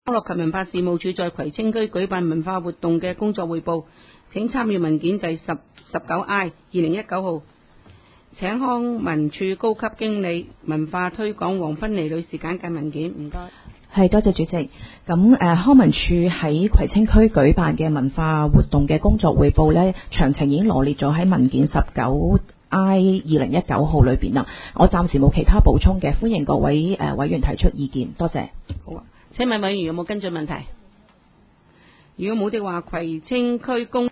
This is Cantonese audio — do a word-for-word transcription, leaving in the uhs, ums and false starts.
康樂及文化事務署在葵青區舉辦文化活動嘅工作匯報，請參閱文件第十十九 I 二零一九號，請康文署高級經理文化推廣黃芬妮女士簡介文件。唔該。 係，多謝主席。咁誒、呃，康文署喺葵青區舉辦嘅文化活動嘅工作匯報呢，詳情已經羅列咗喺文件十九 I 二零一九號裏邊啦。我暫時冇其他補充嘅，歡迎各位誒、呃、委員提出意見，多謝。 好啊，請問委員有冇跟進問題？如果冇的話，葵青區公